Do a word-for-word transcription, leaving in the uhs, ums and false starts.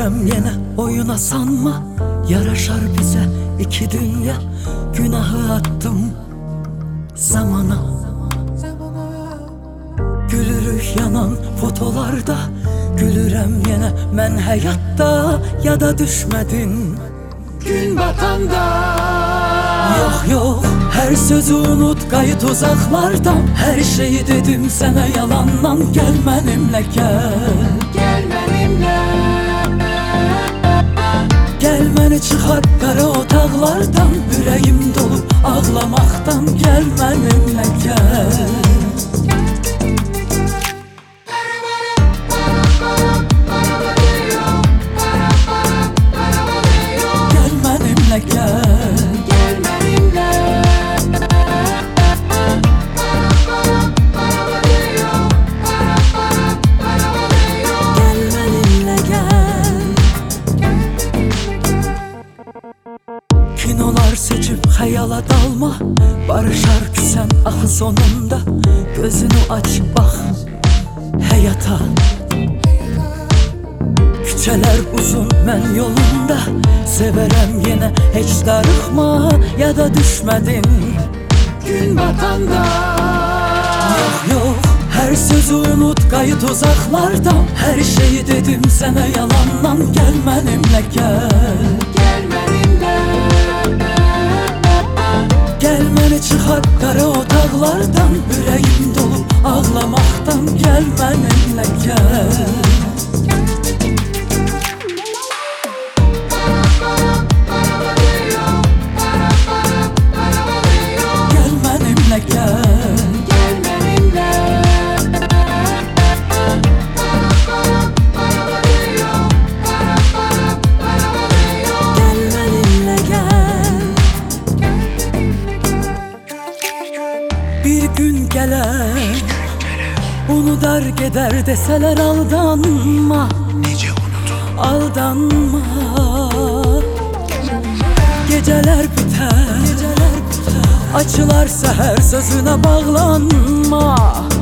Gülürəm yenə oyuna sanma, yaraşar bize iki dünya. Günahı attım zamana, gülürük yanan fotolarda. Gülürəm yenə mən həyatda, ya da düşmədin gün batanda. Yox yox, her sözü unut, qayıt uzaqlardan. Her şeyi dedim sənə yalandan. Gəl mənimlə gəl, Gel benimle, gəl məni çıxar qara otaqlardan. Ürəyim dolu ağlamaqdan. Gəl mənimlə gəl, gəl mənimlə gəl. gel benimle. Gəl mənimlə gəl. Kinolar seçip xəyala dalma, barışar küsən axı sonunda. Gözünü aç bax həyata, küçələr uzun mən yolunda. Severəm yenə heç darıxma, ya da düşmədin gün batanda. Yox yox, her sözü unut, qayıt uzaqlardan. Her şeyi dedim sənə yalandan. Gəl mənimlə gəl, Gel benimle, gəl məni çıxar qara otaqlardan. Ürəyim dolu ağlamaqdan. Gəl mənimlə gəl, gəl mənimlə gəl. gel benimle. Gəl mənimlə gəl. Bir gün gələr, unudar gedər desələr aldanma, aldanma. Gecələr bitər, açılar səhər sözünə bağlanma.